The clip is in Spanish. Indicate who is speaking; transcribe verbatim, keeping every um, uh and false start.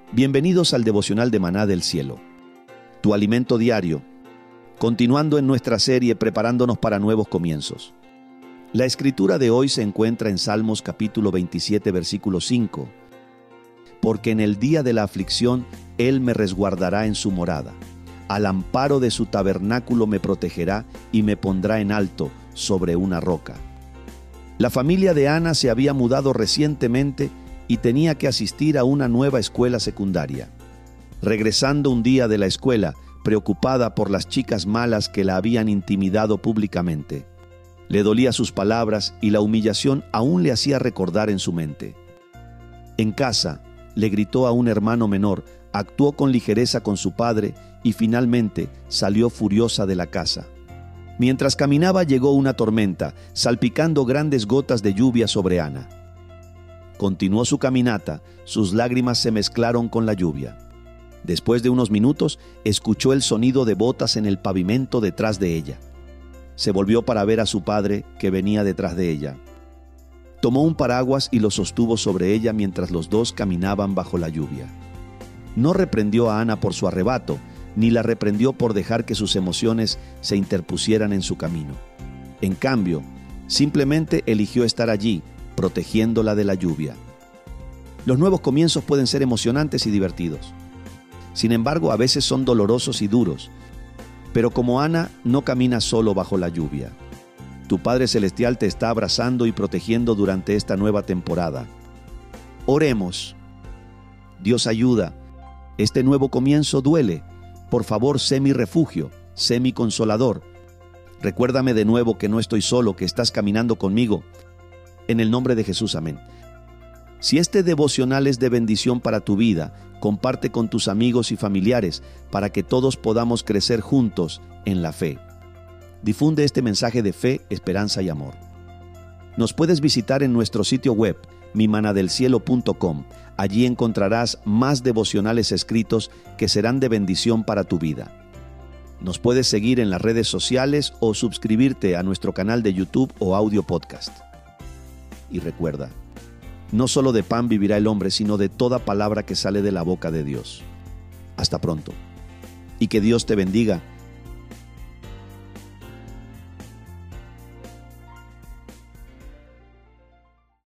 Speaker 1: Bienvenidos al devocional de Maná del Cielo, tu alimento diario, continuando en nuestra serie preparándonos para nuevos comienzos. La escritura de hoy se encuentra en Salmos capítulo veintisiete, versículo cinco. Porque en el día de la aflicción Él me resguardará en su morada. Al amparo de su tabernáculo me protegerá y me pondrá en alto sobre una roca. La familia de Ana se había mudado recientemente y tenía que asistir a una nueva escuela secundaria. Regresando un día de la escuela, preocupada por las chicas malas que la habían intimidado públicamente. Le dolía sus palabras y la humillación aún le hacía recordar en su mente. En casa, le gritó a un hermano menor, actuó con ligereza con su padre y finalmente salió furiosa de la casa. Mientras caminaba llegó una tormenta, salpicando grandes gotas de lluvia sobre Ana. Continuó su caminata, sus lágrimas se mezclaron con la lluvia. Después de unos minutos, escuchó el sonido de botas en el pavimento detrás de ella. Se volvió para ver a su padre, que venía detrás de ella. Tomó un paraguas y lo sostuvo sobre ella mientras los dos caminaban bajo la lluvia. No reprendió a Ana por su arrebato, ni la reprendió por dejar que sus emociones se interpusieran en su camino. En cambio, simplemente eligió estar allí, protegiéndola de la lluvia. Los nuevos comienzos pueden ser emocionantes y divertidos. Sin embargo, a veces son dolorosos y duros. Pero como Ana, no caminas solo bajo la lluvia. Tu Padre Celestial te está abrazando y protegiendo durante esta nueva temporada. Oremos. Dios, ayuda. Este nuevo comienzo duele. Por favor, sé mi refugio, sé mi consolador. Recuérdame de nuevo que no estoy solo, que estás caminando conmigo. En el nombre de Jesús, amén. Si este devocional es de bendición para tu vida, comparte con tus amigos y familiares para que todos podamos crecer juntos en la fe. Difunde este mensaje de fe, esperanza y amor. Nos puedes visitar en nuestro sitio web, mi maná del cielo punto com. Allí encontrarás más devocionales escritos que serán de bendición para tu vida. Nos puedes seguir en las redes sociales o suscribirte a nuestro canal de YouTube o audio podcast. Y recuerda, no solo de pan vivirá el hombre, sino de toda palabra que sale de la boca de Dios. Hasta pronto. Y que Dios te bendiga